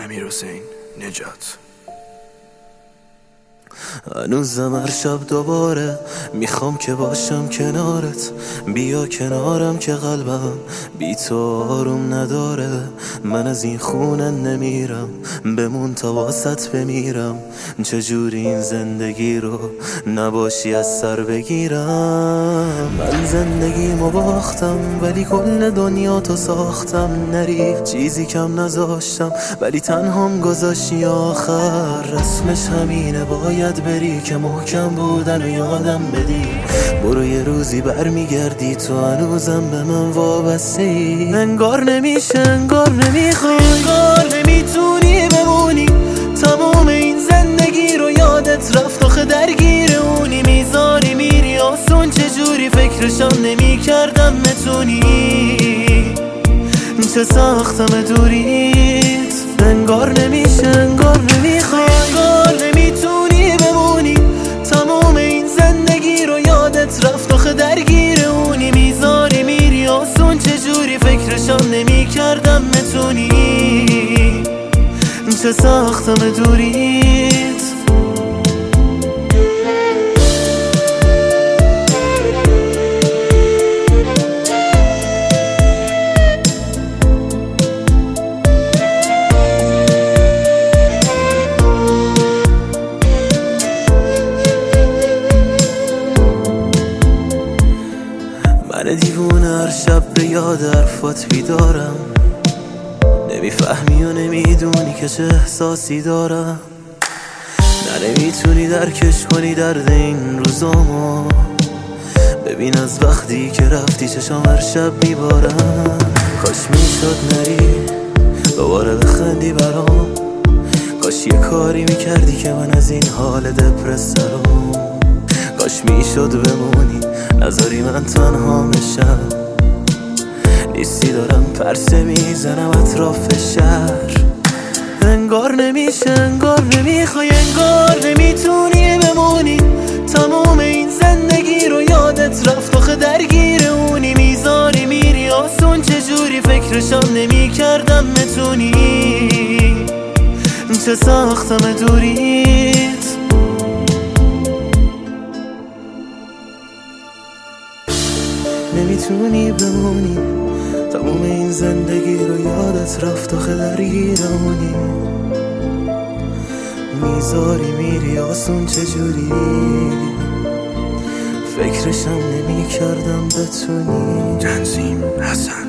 امیرحسین نجات. هنوزم هر شب دوباره میخوام که باشم کنارت، بیا کنارم که قلبم بی تو آروم نداره. من از این خونه نمیرم، بمون تا واسط بمیرم. چجوری این زندگی رو نباشی از سر بگیرم. من زندگیمو باختم ولی کل دنیا تو ساختم. نری چیزی کم نذاشتم ولی تنهام گذاشتی آخر. رسمش همینه باید بری که محکم بودن و یادم بدی. برو یه روزی برمیگردی تو هنوزم به من وابسته ای. انگار نمیشه انگار نمیخوای انگار نمیتونی بمونی. تمام این زندگی رو یادت رفت آخه درگیر اونی. میذاری میری آسون چجوری فکرشم نمیکردم بتونی. چه ساختم دوریت. انگار نمیشه انگار نمیخوای انگار نمیتونی بمونی. تمام این زندگی رو یادت رفت آخه درگیر اونی. میذاری میری آسون چجوری فکرشم نمیکردم بتونی. چه ساختم دوریت. من دیوونه هر شب به یاد حرفات بیدارم. نمیفهمی و نمیدونی که چه احساسی دارم. نه نمیتونی درکش کنی درد این روزامو. ببین از وقتی که رفتی چشام هر شب میبارم. کاش میشد نری دوباره بخندی برام. کاش یه کاری میکردی که من از این حال دپرس سرام. کاش میشد بمونی نذاری من تنها بشم. نیستی دارم پرسه میزنم اطراف شهر. انگار نمیشه انگار نمیخوای انگار نمیتونی بمونی. تمام این زندگی رو یادت رفت آخه درگیر اونی. میذاری میری آسون چجوری فکرشم نمیکردم بتونی. چه ساختم دوریت. نمیتونی بمونی. تمام این زندگی رو یادت رفت آخه درگیرمونی. میذاری میری آسون چجوری فکرشم نمی کردم بتونی. تنظیم حسن.